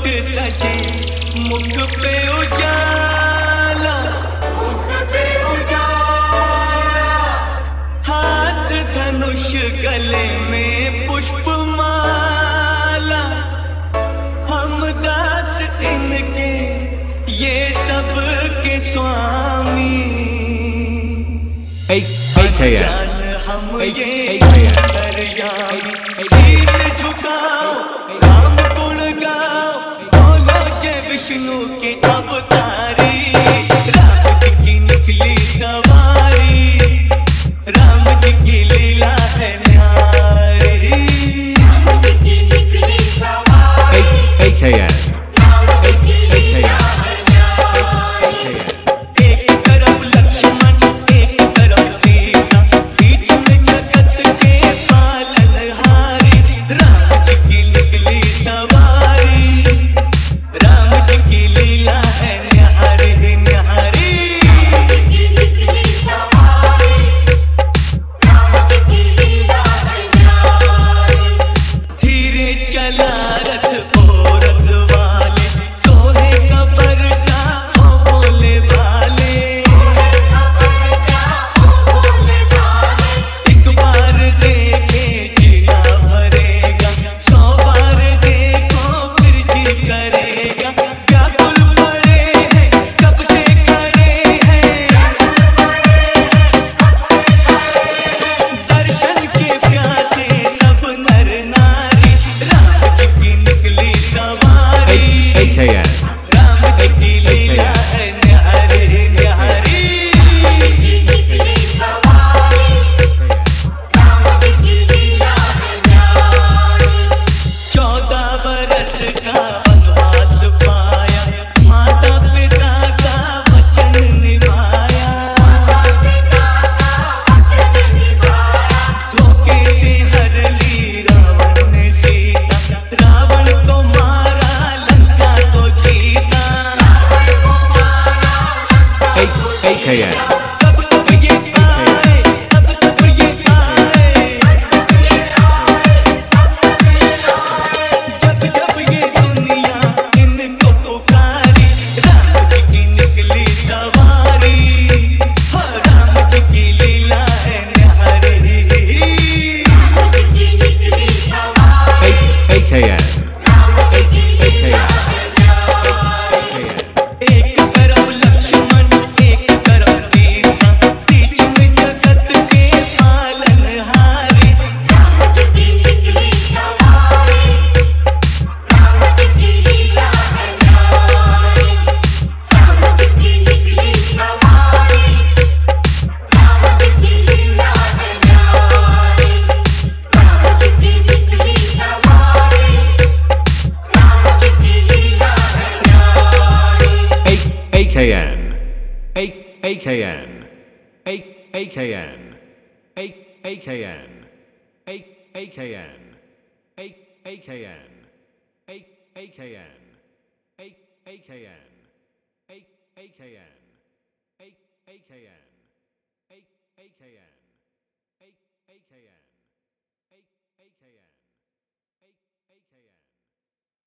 सजे मुख पे उजाला, मुख पे उजाला, हाथ धनुष गले में पुष्पमाला, हम दास इनके ये सब के स्वामी। AKN हम ये दरयामी, शीश झुकाओ राम गुण गाओ, बोलो जय विष्णु के अवतारी। राम जी की निकली सवारी, राम जी की लीला है न्यारी। राम जी की निकली सवारी, AKN राम जी की लीला है न्यारी। एक तरफ लक्ष्मण एक तरफ सीता, बीच में जगत के पालनहारी। राम जी की निकली सवारी, राम जी की लीला है न्यारी न्यारी। राम जी की निकली सवारी, राम जी की लीला है न्यारी। धीरे चला रथ ओ रथ वाले, सोहे कबर का ओ बोले वाले। एक बार देखे जीना भरेगा, 100 बार देखो फिर जी करेगा। व्याकुल पड़े हैं कब से खड़े हैं, दर्शन के प्यासे सब नर नारी। राम जी की निकली सवारी, AKN राम जी की लीला है न्यारी न्यारी। राम जी की निकली सवारी, राम जी की लीला है न्यारी। 14 बरस का वनवास पाया, माता पिता का वचन निभाया। धोखे से हर ली रावण ने सीता, रावण को मारा लंका को जीता। AKN कब कब ये आए, कब कब ये आए, जब जब ये दुनिया इनको पुकारी। राम जी की निकली सवारी, हाँ राम जी की लीला है न्यारी। राम जी की निकली सवारी, AKN राम जी की लीला है न्यारी। एक तरफ लक्ष्मण एक तरफ सीता, बीच में जगत के पालनहारी। राम जी की निकली सवारी, राम जी की लीला है न्यारी। राम जी की निकली सवारी, राम जी की लीला है न्यारी। राम जी की निकली सवारी, राम जी की लीला है न्यारी। AKN AKN AKN AKN AKN AKN AKN AKN AKN AKN AKN AKN AKN